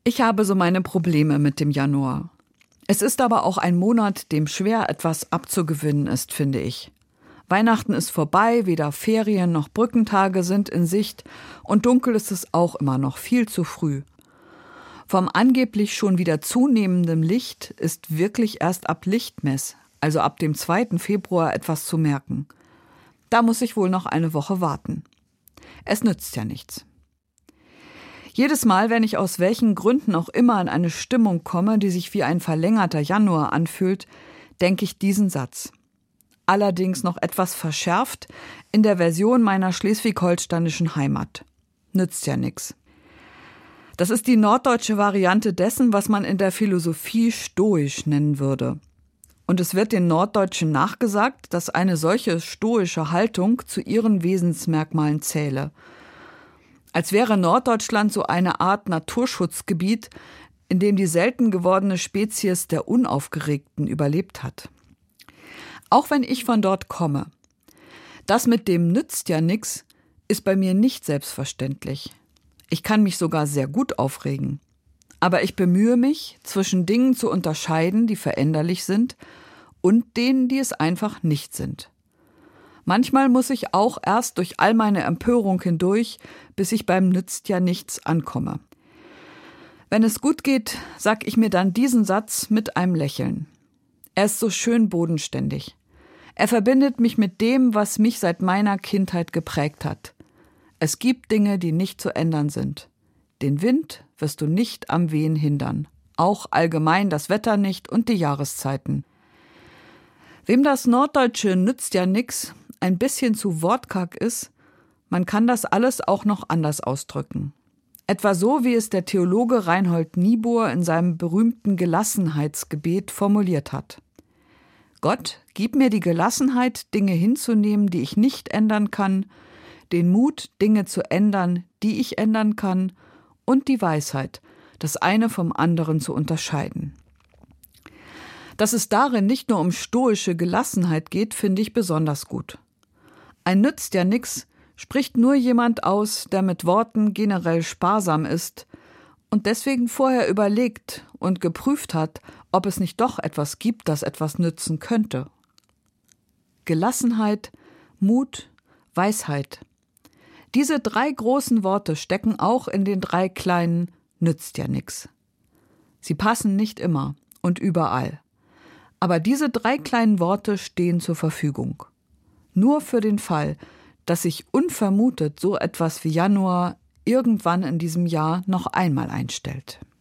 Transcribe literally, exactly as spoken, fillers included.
Ich habe so meine Probleme mit dem Januar. Es ist aber auch ein Monat, dem schwer etwas abzugewinnen ist, finde ich. Weihnachten ist vorbei, weder Ferien noch Brückentage sind in Sicht und dunkel ist es auch immer noch viel zu früh. Vom angeblich schon wieder zunehmendem Licht ist wirklich erst ab Lichtmess, also ab dem zweiten Februar, etwas zu merken. Da muss ich wohl noch eine Woche warten. Es nützt ja nichts. Jedes Mal, wenn ich aus welchen Gründen auch immer in eine Stimmung komme, die sich wie ein verlängerter Januar anfühlt, denke ich diesen Satz. Allerdings noch etwas verschärft in der Version meiner schleswig-holsteinischen Heimat. Nützt ja nix. Das ist die norddeutsche Variante dessen, was man in der Philosophie stoisch nennen würde. Und es wird den Norddeutschen nachgesagt, dass eine solche stoische Haltung zu ihren Wesensmerkmalen zähle. Als wäre Norddeutschland so eine Art Naturschutzgebiet, in dem die selten gewordene Spezies der Unaufgeregten überlebt hat. Auch wenn ich von dort komme. Das mit dem nützt ja nix ist bei mir nicht selbstverständlich. Ich kann mich sogar sehr gut aufregen. Aber ich bemühe mich, zwischen Dingen zu unterscheiden, die veränderlich sind, und denen, die es einfach nicht sind. Manchmal muss ich auch erst durch all meine Empörung hindurch, bis ich beim nützt ja nichts ankomme. Wenn es gut geht, sag ich mir dann diesen Satz mit einem Lächeln. Er ist so schön bodenständig. Er verbindet mich mit dem, was mich seit meiner Kindheit geprägt hat. Es gibt Dinge, die nicht zu ändern sind. Den Wind wirst du nicht am Wehen hindern. Auch allgemein das Wetter nicht und die Jahreszeiten. Wem das Norddeutsche nützt ja nix ein bisschen zu wortkarg ist, man kann das alles auch noch anders ausdrücken. Etwa so, wie es der Theologe Reinhold Niebuhr in seinem berühmten Gelassenheitsgebet formuliert hat. Gott, gib mir die Gelassenheit, Dinge hinzunehmen, die ich nicht ändern kann, den Mut, Dinge zu ändern, die ich ändern kann, und die Weisheit, das eine vom anderen zu unterscheiden. Dass es darin nicht nur um stoische Gelassenheit geht, finde ich besonders gut. Ein nützt ja nix spricht nur jemand aus, der mit Worten generell sparsam ist und deswegen vorher überlegt und geprüft hat, ob es nicht doch etwas gibt, das etwas nützen könnte. Gelassenheit, Mut, Weisheit. Diese drei großen Worte stecken auch in den drei kleinen nützt ja nix. Sie passen nicht immer und überall. Aber diese drei kleinen Worte stehen zur Verfügung. Nur für den Fall, dass sich unvermutet so etwas wie Januar irgendwann in diesem Jahr noch einmal einstellt.